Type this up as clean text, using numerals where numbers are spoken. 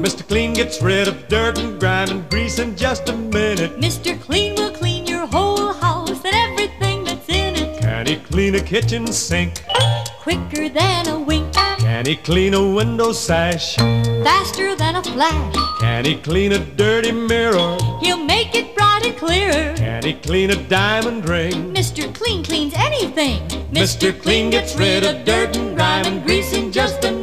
Mr. Clean gets rid of dirt and grime and grease in just a minute. Mr. Clean will clean your whole house and everything that's in it. Can he clean a kitchen sink? Quicker than a wink. Can he clean a window sash? Faster than a flash. Can he clean a dirty mirror? He'll make it bright and clear. Can he clean a diamond ring? Mr. Clean cleans anything. Mr. Clean gets rid of dirt and grime and grease in just a